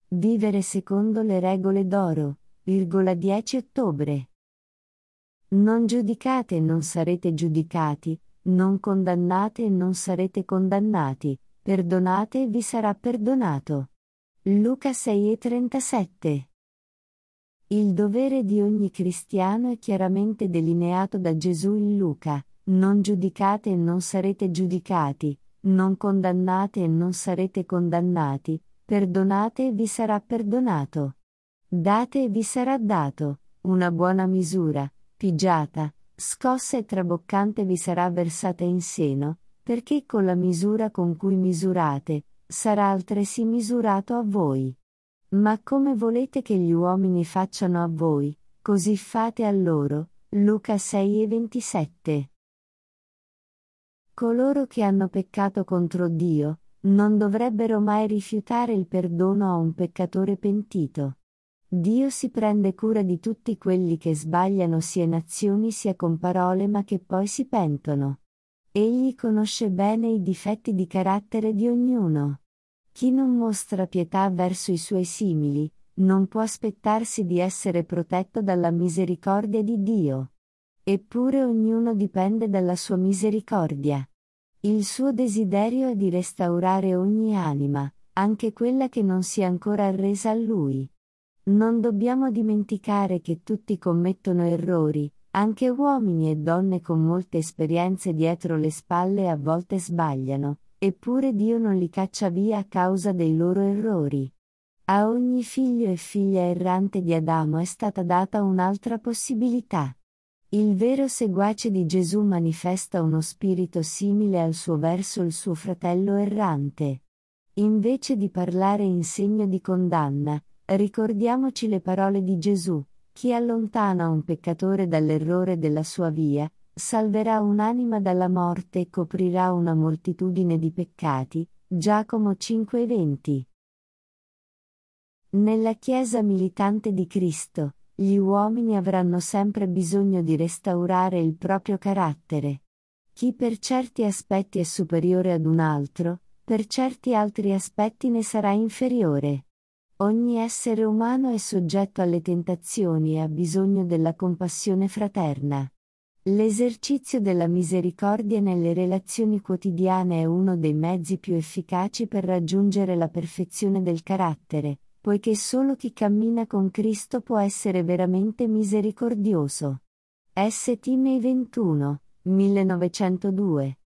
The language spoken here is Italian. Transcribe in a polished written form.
Vivere secondo le regole d'oro, 10 ottobre. Non giudicate e non sarete giudicati, non condannate e non sarete condannati, perdonate e vi sarà perdonato. Luca 6,37. Il dovere di ogni cristiano è chiaramente delineato da Gesù in Luca: non giudicate e non sarete giudicati, non condannate e non sarete condannati, perdonate e vi sarà perdonato. Date e vi sarà dato, una buona misura, pigiata, scossa e traboccante vi sarà versata in seno, perché con la misura con cui misurate, sarà altresì misurato a voi. Ma come volete che gli uomini facciano a voi, così fate a loro. Luca 6,27. Coloro che hanno peccato contro Dio, non dovrebbero mai rifiutare il perdono a un peccatore pentito. Dio si prende cura di tutti quelli che sbagliano sia in azioni sia con parole ma che poi si pentono. Egli conosce bene i difetti di carattere di ognuno. Chi non mostra pietà verso i suoi simili, non può aspettarsi di essere protetto dalla misericordia di Dio. Eppure ognuno dipende dalla sua misericordia. Il suo desiderio è di restaurare ogni anima, anche quella che non si è ancora arresa a Lui. Non dobbiamo dimenticare che tutti commettono errori, anche uomini e donne con molte esperienze dietro le spalle a volte sbagliano, eppure Dio non li caccia via a causa dei loro errori. A ogni figlio e figlia errante di Adamo è stata data un'altra possibilità. Il vero seguace di Gesù manifesta uno spirito simile al suo verso il suo fratello errante. Invece di parlare in segno di condanna, ricordiamoci le parole di Gesù: chi allontana un peccatore dall'errore della sua via, salverà un'anima dalla morte e coprirà una moltitudine di peccati. Giacomo 5,20. Nella Chiesa militante di Cristo, gli uomini avranno sempre bisogno di restaurare il proprio carattere. Chi per certi aspetti è superiore ad un altro, per certi altri aspetti ne sarà inferiore. Ogni essere umano è soggetto alle tentazioni e ha bisogno della compassione fraterna. L'esercizio della misericordia nelle relazioni quotidiane è uno dei mezzi più efficaci per raggiungere la perfezione del carattere, poiché solo chi cammina con Cristo può essere veramente misericordioso. St. May 21, 1902